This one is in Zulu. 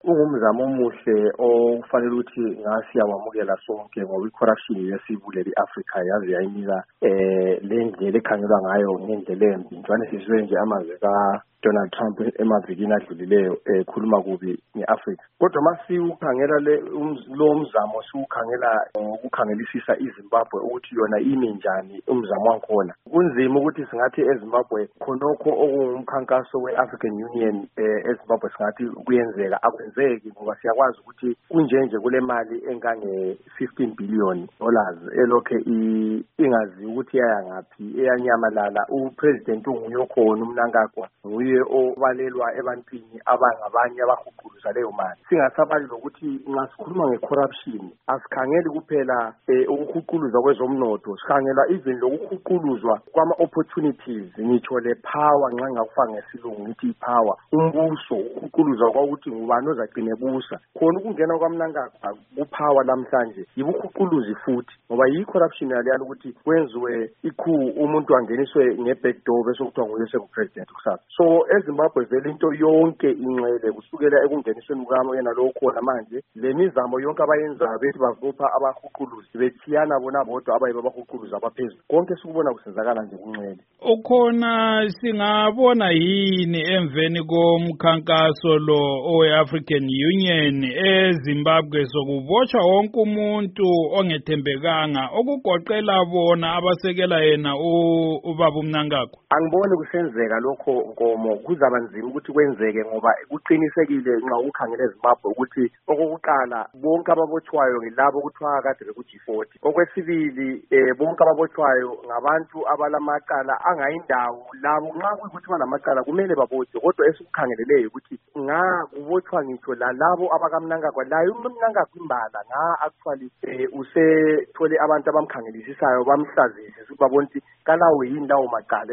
Ungumzamo omuhle ofanele ukuthi ngasiyakwamukela sonke ngoba i-corruption yesibuleli i-Africa yaze yayinika le ndlela ekhangelwa ngayo ngendlela embi. Njalo sizwe nje amazwi Donald Trump emavikini adlulileyo ekhuluma kubi nge-Africa. Kodwa masiwukhangela lo mzamo siwukhangela ukukhangelisisa iZimbabwe ukuthi yona ime njani umzamo wakhona. Kunzima ukuthi singathi eZimbabwe khonokho okungumkhankaso we-African Union eZimbabwe singathi kuyenzeka akwenzeki ngoba siyakwazi ukuthi kunjenje kule mali engange $15 billion elokhe ingazi ukuthi yaya ngaphi eyanyamalala. Upresident unguye khona uMnangagwa nguye obalelwa ebantwini abangabanye abahuquluza leyo mali. Singasabali lokuthi nxa sikhuluma nge-corruption asikhangeli kuphela ukuhuquluzwa kwezomnotho, sikhangela even lokuhuquluzwa kwama-opportunities, ngitsho le power nxa ngakufaka ngesilungu ngithi i-power, umbuso, ukuhuquluzwa kwakuthi ngubani ozagcina ebusa. Khona ukungena kwaMnangagwa kupower namhlanje yibuhuquluzi futhi ngoba yi-corruption yaleyana ukuthi kwenziwe umuntu angeniswe nge-backdoor bese kuthiwa nguye sengu-president kusasa. So eZimbabwe vele into yonke inxele kusukela ekungenisweni yena lo khona manje le mizamo yonke abayenzayo bethi bavupha abahuquluzi bethiyana bona bodwa abayibe abahuquluzi abaphezulu. Konke sikubona kusenzakala nje kunxele. Ukhona singabona yini emveni komkhankaso lo owe-African Union eZimbabwe sokubotshwa wonke umuntu ongethembekanga okugoqela bona abasekela yena ubaba uMnangagwa? Angiboni kusenzeka lokho Nkomo, kuzaba nzima ukuthi kwenzeke ngoba kuqinisekile nxa ukhangela eZimbabwe ukuthi okokuqala bonke ababotshwayo ngilabo kuthiwa kade bekuG40. Okwesibili bonke ababotshwayo ngabantu abalamacala angayindawo labo nxa kuyikuthi banamacala kumele babotshwe, kodwa esikukhangeleleyo ukuthi kubotshwa ngitsho labo abakaMnangagwa layo uMnangagwa imbala actually usethole abantu abamkhangelisisayo bamhlazise ukuthi babona ukuthi kalawo yindawo macala